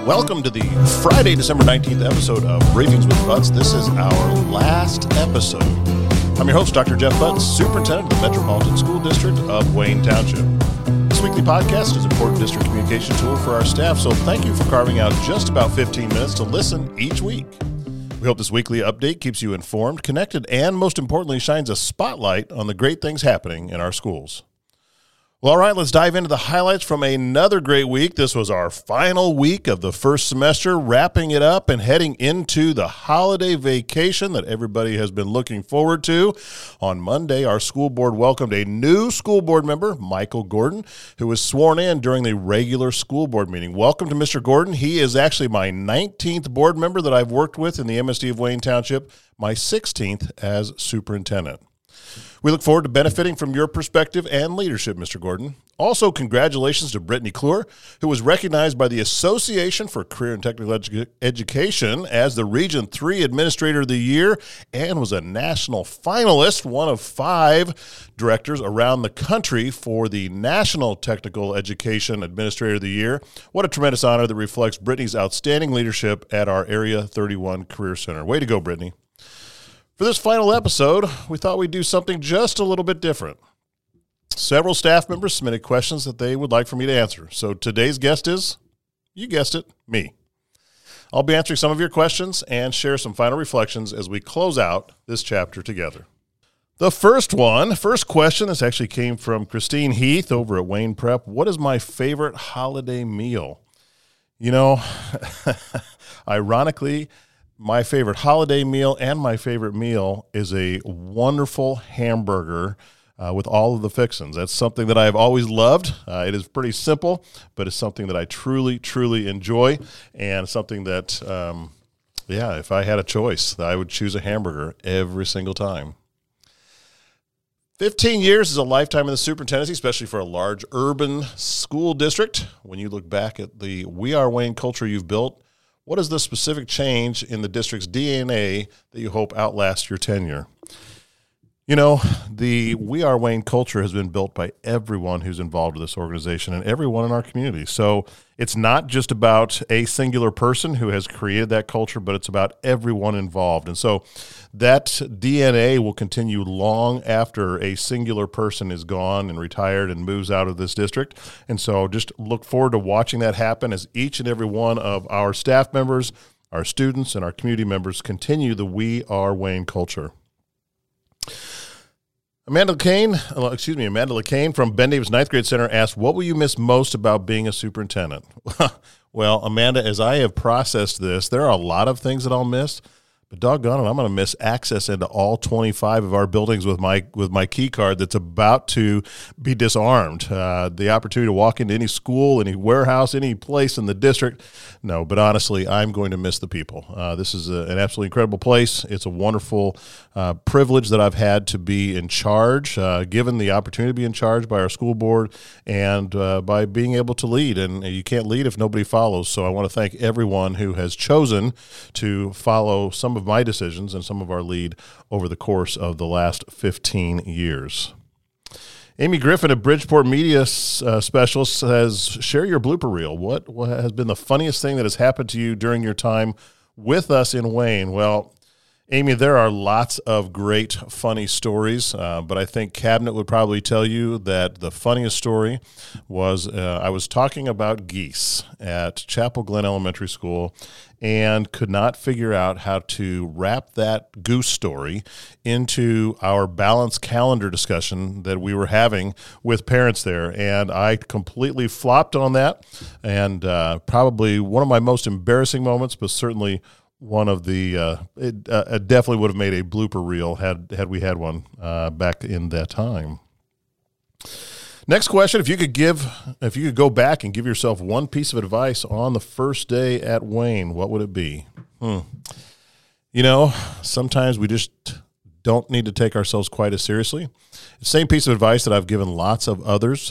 Welcome to the Friday, December 19th episode of Briefings with Butts. This is our last episode. I'm your host, Dr. Jeff Butts, Superintendent of the Metropolitan School District of Wayne Township. This weekly podcast is an important district communication tool for our staff, so thank you for carving out just about 15 minutes to listen each week. We hope this weekly update keeps you informed, connected, and most importantly, shines a spotlight on the great things happening in our schools. Well, all right, let's dive into the highlights from another great week. This was our final week of the first semester, wrapping it up and heading into the holiday vacation that everybody has been looking forward to. On Monday, our school board welcomed a new school board member, Michael Gordon, who was sworn in during the regular school board meeting. Welcome to Mr. Gordon. He is actually my 19th board member that I've worked with in the MSD of Wayne Township, my 16th as superintendent. We look forward to benefiting from your perspective and leadership, Mr. Gordon. Also, congratulations to Brittany Clure, who was recognized by the Association for Career and Technical Education as the Region 3 Administrator of the Year and was a national finalist, one of 5 directors around the country for the National Technical Education Administrator of the Year. What a tremendous honor that reflects Brittany's outstanding leadership at our Area 31 Career Center. Way to go, Brittany. For this final episode, we thought we'd do something just a little bit different. Several staff members submitted questions that they would like for me to answer. So today's guest is, you guessed it, me. I'll be answering some of your questions and share some final reflections as we close out this chapter together. The first question, this actually came from Christine Heath over at Wayne Prep. What is my favorite holiday meal? You know, ironically, my favorite holiday meal and my favorite meal is a wonderful hamburger with all of the fixings. That's something that I've always loved. It is pretty simple, but it's something that I truly, truly enjoy, and something that, if I had a choice, I would choose a hamburger every single time. 15 years is a lifetime in the superintendency, especially for a large urban school district. When you look back at the We Are Wayne culture you've built, what is the specific change in the district's DNA that you hope outlasts your tenure? You know, the We Are Wayne culture has been built by everyone who's involved with this organization and everyone in our community. So it's not just about a singular person who has created that culture, but it's about everyone involved. And so that DNA will continue long after a singular person is gone and retired and moves out of this district. And so just look forward to watching that happen as each and every one of our staff members, our students, and our community members continue the We Are Wayne culture. Amanda LeCain from Ben Davis Ninth Grade Center asked, what will you miss most about being a superintendent? Well, Amanda, as I have processed this, there are a lot of things that I'll miss, but doggone it, I'm going to miss access into all 25 of our buildings with my key card that's about to be disarmed. The opportunity to walk into any school, any warehouse, any place in the district. No, but honestly, I'm going to miss the people. This is an absolutely incredible place. It's a wonderful privilege that I've had to be in charge, given the opportunity to be in charge by our school board and by being able to lead. And you can't lead if nobody follows. So I want to thank everyone who has chosen to follow some of my decisions and some of our lead over the course of the last 15 years. Amy Griffin, a Bridgeport media specialist, says, share your blooper reel. What has been the funniest thing that has happened to you during your time with us in Wayne? Well, Amy, there are lots of great, funny stories, but I think Cabinet would probably tell you that the funniest story was I was talking about geese at Chapel Glen Elementary School and could not figure out how to wrap that goose story into our balanced calendar discussion that we were having with parents there. And I completely flopped on that, and probably one of my most embarrassing moments, but certainly one of the it definitely would have made a blooper reel had we had one back in that time. Next question: if you could go back and give yourself one piece of advice on the first day at Wayne, what would it be? You know, sometimes we just don't need to take ourselves quite as seriously. Same piece of advice that I've given lots of others.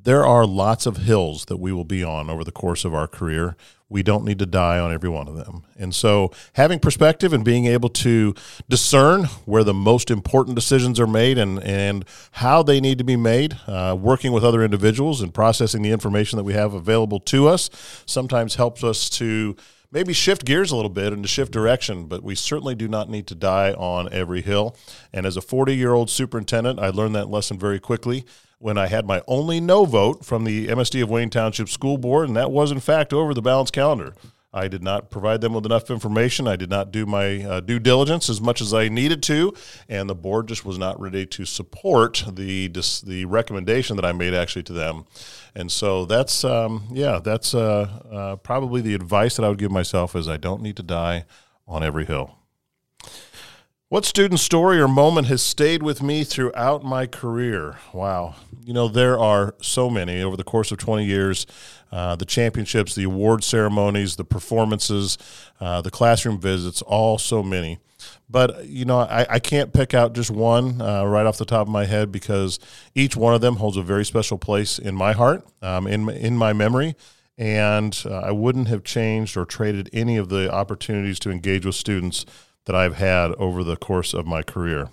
there are lots of hills that we will be on over the course of our career. We don't need to die on every one of them. And so having perspective and being able to discern where the most important decisions are made and how they need to be made, working with other individuals and processing the information that we have available to us sometimes helps us to maybe shift gears a little bit and to shift direction, but we certainly do not need to die on every hill. And as a 40-year-old superintendent, I learned that lesson very quickly when I had my only no vote from the MSD of Wayne Township School Board, and that was, in fact, over the balanced calendar. I did not provide them with enough information. I did not do my due diligence as much as I needed to, and the board just was not ready to support the recommendation that I made actually to them. And so that's probably the advice that I would give myself is I don't need to die on every hill. What student story or moment has stayed with me throughout my career? Wow. There are so many over the course of 20 years, the championships, the award ceremonies, the performances, the classroom visits, all so many. But, I can't pick out just one right off the top of my head because each one of them holds a very special place in my heart, in my memory. And I wouldn't have changed or traded any of the opportunities to engage with students that I've had over the course of my career.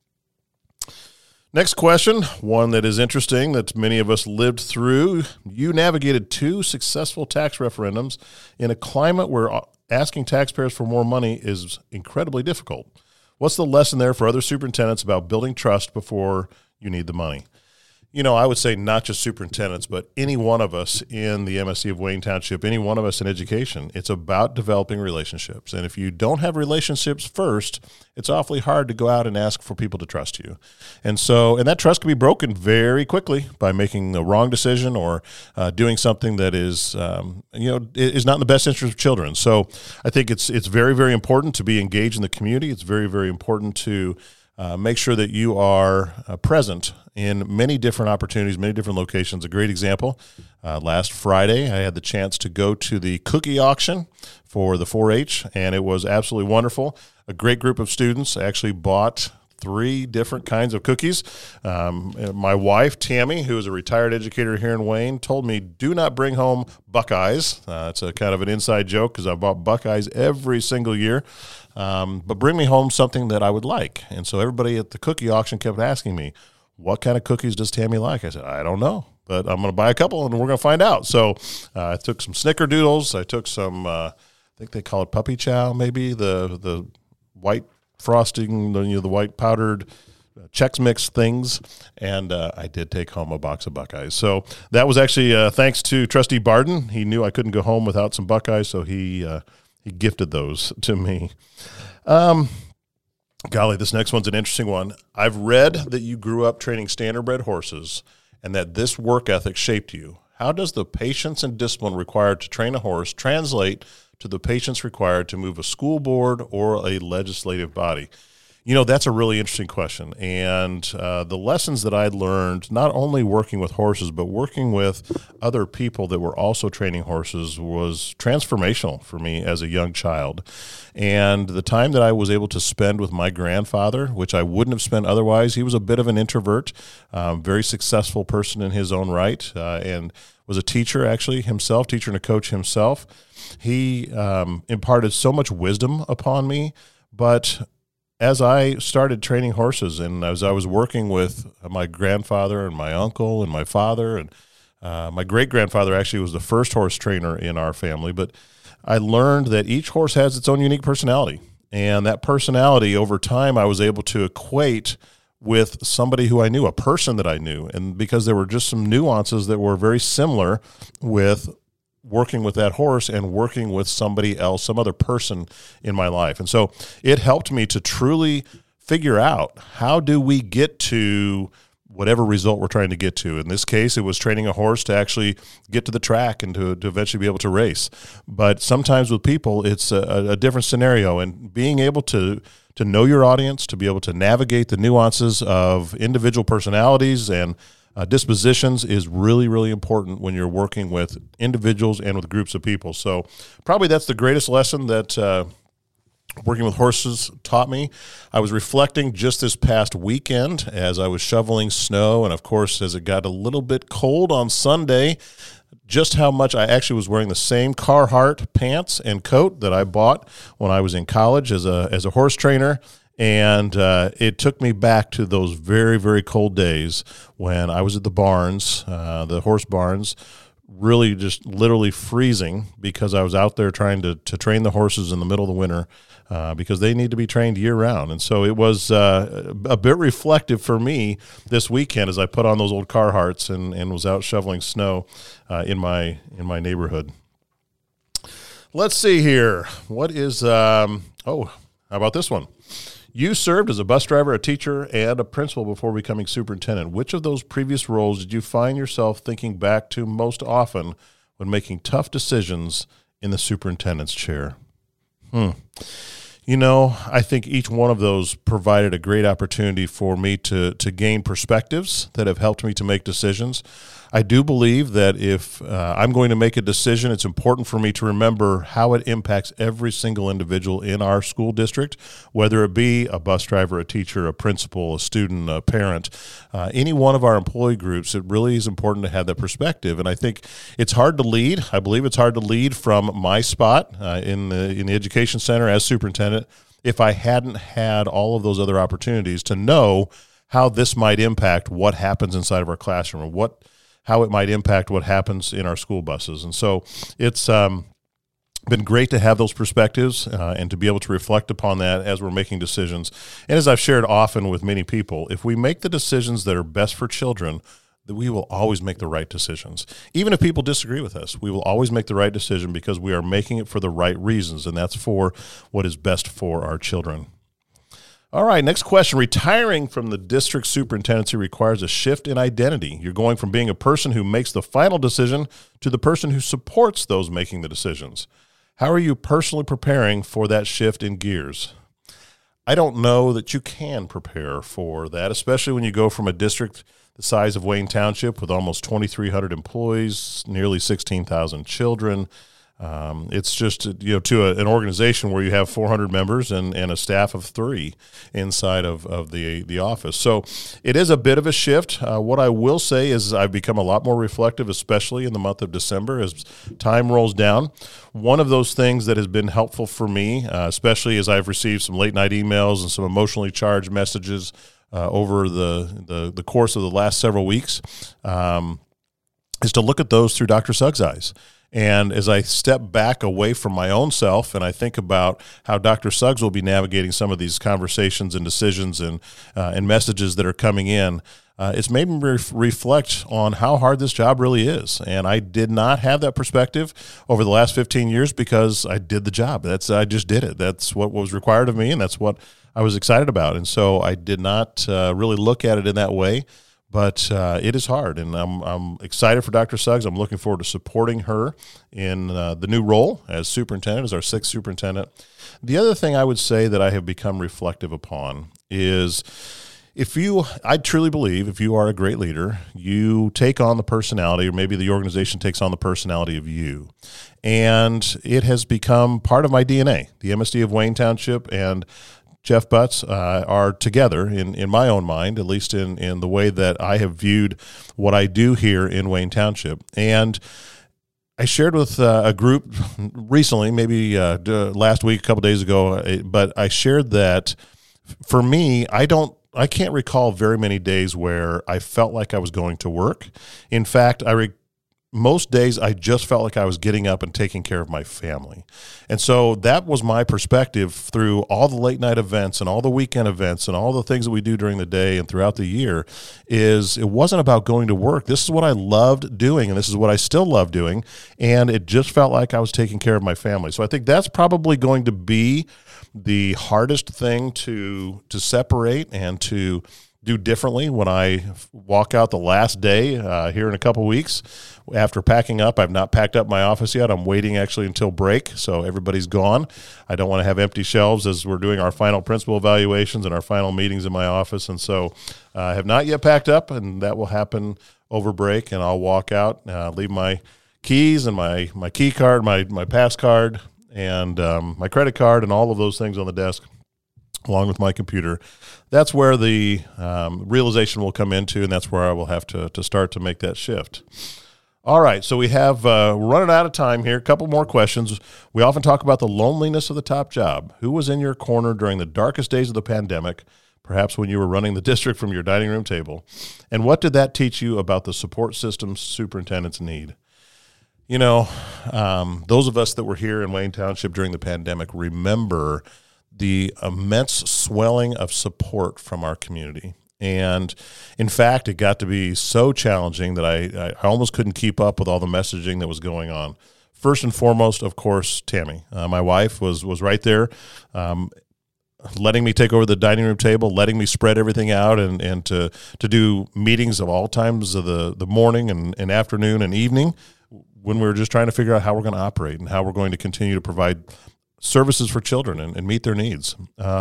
Next question, one that is interesting that many of us lived through. You navigated 2 successful tax referendums in a climate where asking taxpayers for more money is incredibly difficult. What's the lesson there for other superintendents about building trust before you need the money? I would say not just superintendents, but any one of us in the MSD of Wayne Township, any one of us in education, it's about developing relationships. And if you don't have relationships first, it's awfully hard to go out and ask for people to trust you. And that trust can be broken very quickly by making the wrong decision or doing something that is not in the best interest of children. So I think it's very, very important to be engaged in the community. It's very, very important to make sure that you are present in many different opportunities, many different locations. A great example, last Friday, I had the chance to go to the cookie auction for the 4-H, and it was absolutely wonderful. A great group of students actually bought 3 different kinds of cookies. My wife, Tammy, who is a retired educator here in Wayne, told me, do not bring home Buckeyes. It's a kind of an inside joke because I bought Buckeyes every single year. But bring me home something that I would like. And so everybody at the cookie auction kept asking me, what kind of cookies does Tammy like? I said, I don't know, but I'm going to buy a couple and we're going to find out. So I took some Snickerdoodles. I took some, I think they call it puppy chow, maybe, the white frosting, the white powdered Chex Mix things, and I did take home a box of Buckeyes. So that was actually thanks to Trustee Barden. He knew I couldn't go home without some Buckeyes, so he gifted those to me. Golly, this next one's an interesting one. I've read that you grew up training standardbred horses and that this work ethic shaped you. How does the patience and discipline required to train a horse translate to the patience required to move a school board or a legislative body? That's a really interesting question. And the lessons that I learned, not only working with horses, but working with other people that were also training horses, was transformational for me as a young child. And the time that I was able to spend with my grandfather, which I wouldn't have spent otherwise, he was a bit of an introvert, very successful person in his own right, and was a teacher actually himself, teacher and a coach himself. He imparted so much wisdom upon me, but as I started training horses and as I was working with my grandfather and my uncle and my father and my great-grandfather actually was the first horse trainer in our family, but I learned that each horse has its own unique personality. And that personality over time I was able to equate with somebody who I knew, a person that I knew. And because there were just some nuances that were very similar with working with that horse and working with somebody else, some other person in my life. And so it helped me to truly figure out, how do we get to whatever result we're trying to get to? In this case, it was training a horse to actually get to the track and to eventually be able to race. But sometimes with people, it's a different scenario, and being able to know your audience, to be able to navigate the nuances of individual personalities and dispositions is really, really important when you're working with individuals and with groups of people. So probably that's the greatest lesson that working with horses taught me. I was reflecting just this past weekend as I was shoveling snow, and of course, as it got a little bit cold on Sunday, just how much I actually was wearing the same Carhartt pants and coat that I bought when I was in college as a horse trainer. And it took me back to those very, very cold days when I was at the barns, the horse barns, really just literally freezing because I was out there trying to train the horses in the middle of the winter because they need to be trained year-round. And so it was a bit reflective for me this weekend as I put on those old Carhartts and was out shoveling snow in my neighborhood. Let's see here. What is how about this one? You served as a bus driver, a teacher, and a principal before becoming superintendent. Which of those previous roles did you find yourself thinking back to most often when making tough decisions in the superintendent's chair? You know, I think each one of those provided a great opportunity for me to gain perspectives that have helped me to make decisions. I do believe that if I'm going to make a decision, it's important for me to remember how it impacts every single individual in our school district, whether it be a bus driver, a teacher, a principal, a student, a parent, any one of our employee groups. It really is important to have that perspective. And I think it's hard to lead. I believe it's hard to lead from my spot in the education center as superintendent if I hadn't had all of those other opportunities to know how this might impact what happens inside of our classroom or how it might impact what happens in our school buses. And so it's been great to have those perspectives and to be able to reflect upon that as we're making decisions. And as I've shared often with many people, if we make the decisions that are best for children, that we will always make the right decisions. Even if people disagree with us, we will always make the right decision because we are making it for the right reasons, and that's for what is best for our children. All right, next question. Retiring from the district superintendency requires a shift in identity. You're going from being a person who makes the final decision to the person who supports those making the decisions. How are you personally preparing for that shift in gears? I don't know that you can prepare for that, especially when you go from a district the size of Wayne Township with almost 2,300 employees, nearly 16,000 children. It's just, to an organization where you have 400 members and a staff of 3 inside of the office. So it is a bit of a shift. What I will say is I've become a lot more reflective, especially in the month of December as time rolls down. One of those things that has been helpful for me, especially as I've received some late night emails and some emotionally charged messages over the course of the last several weeks, is to look at those through Dr. Suggs' eyes. And as I step back away from my own self and I think about how Dr. Suggs will be navigating some of these conversations and decisions and messages that are coming in, it's made me reflect on how hard this job really is. And I did not have that perspective over the last 15 years because I did the job. I just did it. That's what was required of me, and that's what I was excited about. And so I did not really look at it in that way. But it is hard, and I'm excited for Dr. Suggs. I'm looking forward to supporting her in the new role as superintendent, as our 6th superintendent. The other thing I would say that I have become reflective upon is I truly believe if you are a great leader, you take on the personality, or maybe the organization takes on the personality of you. And it has become part of my DNA. The MSD of Wayne Township and Jeff Butts are together in my own mind, at least in the way that I have viewed what I do here in Wayne Township. And I shared with a group recently, maybe last week, a couple days ago, but I shared that for me, I can't recall very many days where I felt like I was going to work. In fact, most days I just felt like I was getting up and taking care of my family. And so that was my perspective through all the late night events and all the weekend events and all the things that we do during the day and throughout the year. Is it wasn't about going to work. This is what I loved doing, and this is what I still love doing. And it just felt like I was taking care of my family. So I think that's probably going to be the hardest thing to separate and to do differently when I walk out the last day here in a couple weeks. After packing up, I've not packed up my office yet. I'm waiting actually until break, so everybody's gone. I don't want to have empty shelves as we're doing our final principal evaluations and our final meetings in my office, and so I have not yet packed up, and that will happen over break, and I'll walk out, leave my keys and my key card, my pass card, and my credit card and all of those things on the desk, along with my computer, that's where the realization will come into, and that's where I will have to start to make that shift. All right, so we have we're running out of time here. A couple more questions. We often talk about the loneliness of the top job. Who was in your corner during the darkest days of the pandemic, perhaps when you were running the district from your dining room table? And what did that teach you about the support systems superintendents need? You know, those of us that were here in Wayne Township during the pandemic remember the immense swelling of support from our community. And in fact, it got to be so challenging that I almost couldn't keep up with all the messaging that was going on. First and foremost, of course, Tammy, my wife was right there, letting me take over the dining room table, letting me spread everything out and to do meetings of all times of the morning and afternoon and evening when we were just trying to figure out how we're going to operate and how we're going to continue to provide services for children and meet their needs.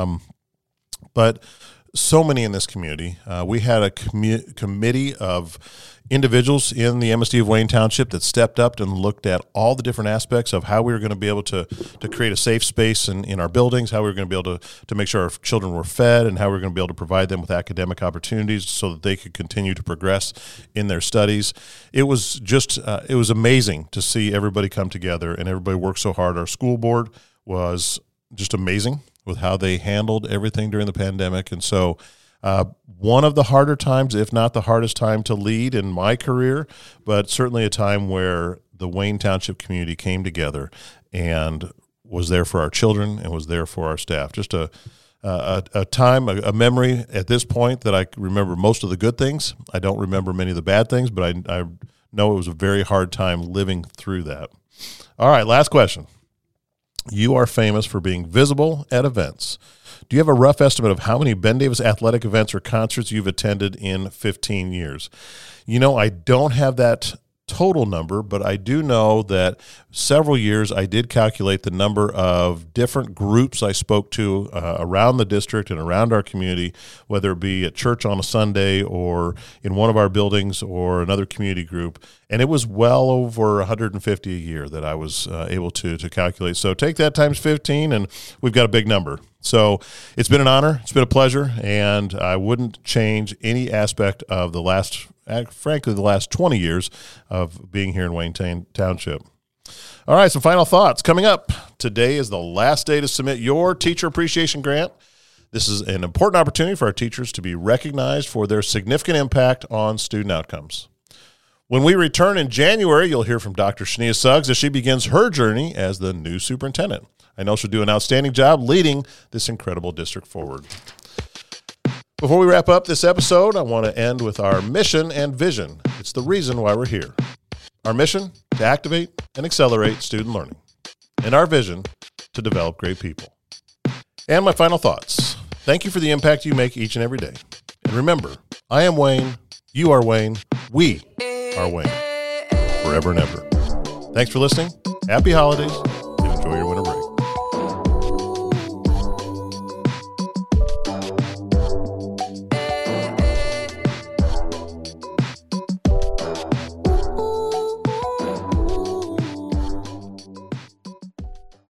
But so many in this community. We had a committee of individuals in the MSD of Wayne Township that stepped up and looked at all the different aspects of how we were going to be able to create a safe space in our buildings, how we were going to be able to make sure our children were fed, and how we were going to be able to provide them with academic opportunities so that they could continue to progress in their studies. It was just, it was amazing to see everybody come together and everybody work so hard. Our school board was just amazing with how they handled everything during the pandemic. And so one of the harder times, if not the hardest time to lead in my career, but certainly a time where the Wayne Township community came together and was there for our children and was there for our staff. Just a time, a memory at this point that I remember most of the good things. I don't remember many of the bad things, but I know it was a very hard time living through that. All right, last question. You are famous for being visible at events. Do you have a rough estimate of how many Ben Davis athletic events or concerts you've attended in 15 years? You know, I don't have that total number, but I do know that several years I did calculate the number of different groups I spoke to around the district and around our community, whether it be at church on a Sunday or in one of our buildings or another community group. And it was well over 150 a year that I was able to calculate. So take that times 15 and we've got a big number. So it's been an honor. It's been a pleasure. And I wouldn't change any aspect of the last 20 years of being here in Wayne Township. All right, some final thoughts coming up. Today is the last day to submit your teacher appreciation grant. This is an important opportunity for our teachers to be recognized for their significant impact on student outcomes. When we return in January, you'll hear from Dr. Shania Suggs as she begins her journey as the new superintendent. I know she'll do an outstanding job leading this incredible district forward. Before we wrap up this episode, I want to end with our mission and vision. It's the reason why we're here. Our mission, to activate and accelerate student learning. And our vision, to develop great people. And my final thoughts. Thank you for the impact you make each and every day. And remember, I am Wayne, you are Wayne, we are Wayne, forever and ever. Thanks for listening. Happy holidays.